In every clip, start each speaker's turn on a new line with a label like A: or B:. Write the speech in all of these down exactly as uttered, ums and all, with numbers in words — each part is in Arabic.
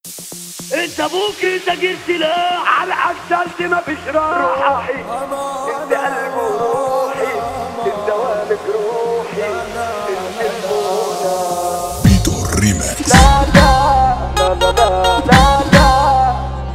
A: انت ممكن تجيب سلاح
B: على عجلتي مفيش راحة. انت قلبي وروحي، انت والد روحي، انت المنى.
C: بيتو الريماكس.
B: لا لا لا لا لا لا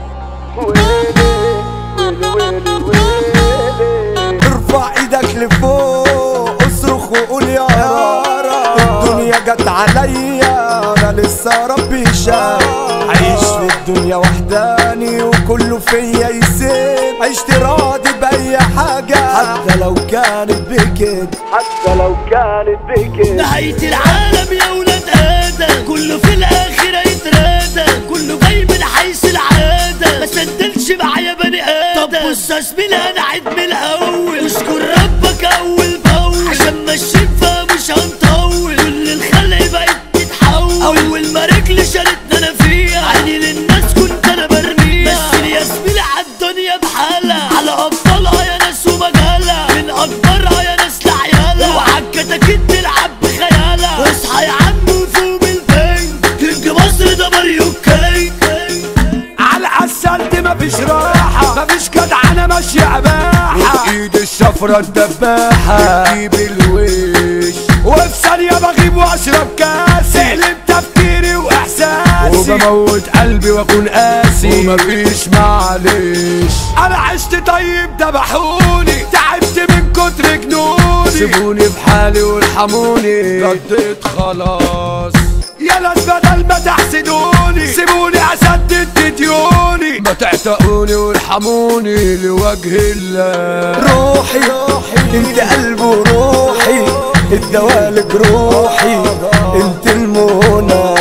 B: ويلي ويلي ويلي ويلي. ارفع ايدك لفوق اصرخ وقول يا رب. الدنيا جت عليا انا لسه ربي شاف. عايش في الدنيا وحداني وكله فيا يسيب. عشت راضي باي حاجة حتى لو كانت بكده، حتى لو كانت بكده.
A: نهاية العالم يا ولاد ادم، كله في الاخر هيترادى، كله جاي من حيث العادة. ما سندلش معايا بني ادم. طب بص يا زميلي انا عيد من الاول، اشكر ربك اول باول عشان ماشيين فمش هنطول. كل الخلق بقت تتحول، اول ما رجلي شالتني انا فيها عيني للناس كنت انا برميها. بس يا زميلي عالدنيا بحالها، على ابطالها يا ناس ومجالها، من اكبرها يا ناس لعيالها. وعالكتاكيت تلعب بخيالها. اصحى يا عم وفوق البين، كينج مصر ده ماريو كينج.
B: على عسلتي مفيش راحة، مفيش جدعنة ماشية عباحة. ايد الشفرة الدباحة تجيب الوش، وفي ثانية بغيب واشرب كاسي. اقلب تفكيري واحساسي، وبموت قلبي واكون قاسي، ومفيش معلش. انا عشت طيب ذبحوني، تعبت من كتر جنوني. سيبوني بحالي وارحموني، رديت خلاص. يا ناس بدل ما تحسدوني سيبوني اسدد ديوني. ما تعتقوني وارحموني لوجه الله. روحي روحي انت قلبي وروحي، الدوالق روحي انت المنى.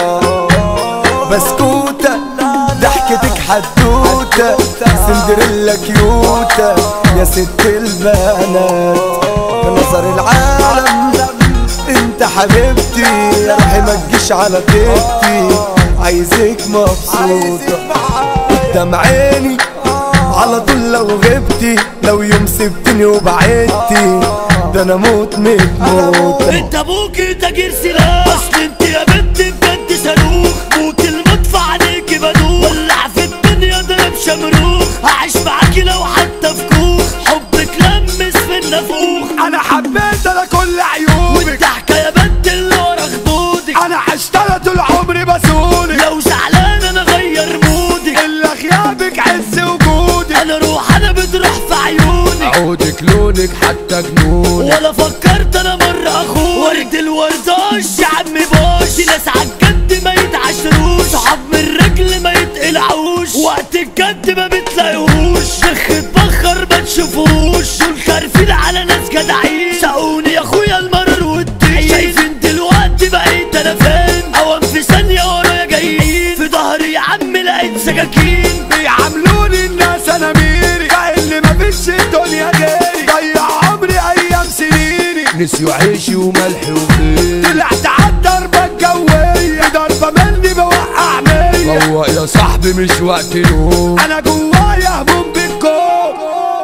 B: بسكوتة ضحكتك حدوتة، سندريلا كيوتة يا ست البنات. بنظر العالم انت حبيبتي، يا روحي ما تجيش على طيبتي. عايزك مبسوطة قدام عيني على طول لو غبتي. لو يوم سبتني وبعدتي ده انا موت ميت موتة.
A: انت ممكن تجير سلاح، اصل انت يا بنت بجد صاروخ. موت المدفع عليكي بدوخ، ولع في الدنيا ضرب شمروخ. هعيش معاكي لو حتى في كوخ، حبك لمس في النافوخ.
B: انا حبيت انا كل عيوبك،
A: والضحكة يا بنت اللي ورا خدودك.
B: انا عشت انا طول عمري بسولك.
A: لو زعلان انا غير مودك،
B: الا غيابك عز وجودك.
A: انا روح انا بتروح في عيونك.
B: عودك لونك حتى جنونك.
A: ولا فكرت انا مرة اخوك. ورد الورداش يا عم باش، ناس عالجد ما يتعشروش. صحاب من الرجل ما يتقلعوش، وقت الجد ما بتلاقيهوش. شيخ اتبخر ما تشوفوش، دول خارفين على ناس جدعين. ساقوني يا اخويا المرر والدين، شايفين دلوقتي بقيت انا فين. اوام في ثانية ورايا جايين، في ظهري يا عم لقيت سكاكين.
B: بيعاملوني الناس انا ميري، كأن مفيش الدنيا غيري. ضيع عمري ايام سنيني، نسيوا عيشي وملحي وخيري. طلعت عالضربة الجوية، ضربة مني بوقع مية. روق يا صاحبي مش وقت نوم، انا جوايا هموم بالكون.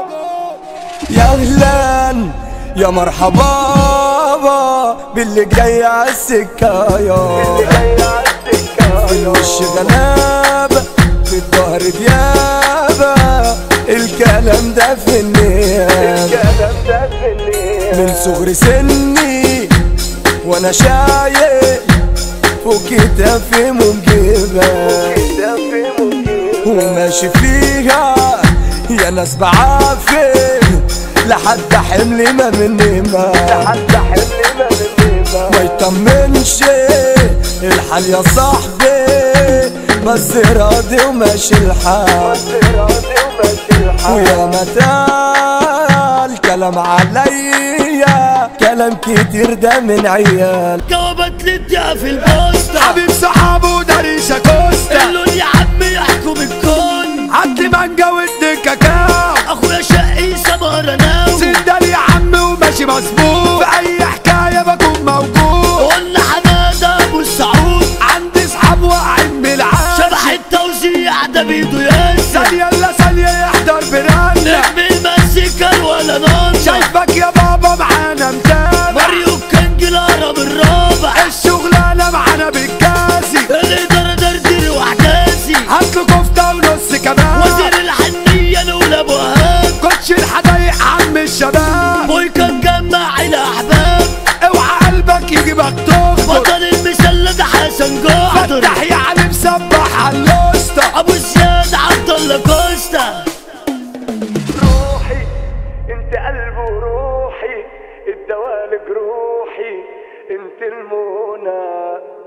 B: يا اهلا يا مرحبا باللي جاي عالسكاية. في الوش غلابة، في الظهر ديابة. الكلام ده في النيابة، من صغر سني وانا شايل فوق كتافي منجبة. وماشي فيها يا ناس بعافر، لحد حملي ما مني ما ما يطمنش الحال يا صاحبي. بس راضي وماشي الحال، ويا متى الكلام عليا كلام كتير ده من عيال.
A: جوابات للدقة في البوسطة،
B: حبيب صحابه وداريشة كوستا.
A: اللون يا عم يحكم الكون.
B: عدي مانجا وادي كاكاو،
A: اخويا شقي سمرناو.
B: سندال يا عم وماشي مظبوط، في اي حكاية بكون موجود.
A: قلنا حمادة ابو السعود،
B: عندي صحاب واقعين بالعاد.
A: شبح التوزيع ده بيدو ياسر.
B: ثانية الا ثانية يحضر برانا،
A: نجم المسكر ولا نار.
B: شايفك يا بابا معانا متابع.
A: ماريو كينج الهرم الرابع،
B: الشغلانة معانا بالكاسي.
A: الإدارة دردير وحداسي. بويكا نجمع الاحباب
B: اوعى قلبك يجيبك تخبط.
A: بطل المسلة ده حسن جعفر
B: فتح يعني مسبح على الوسطى.
A: ابو زياد عبد الله كوستا.
B: روحي انت قلب وروحي، الدوالق روحي انت المنى.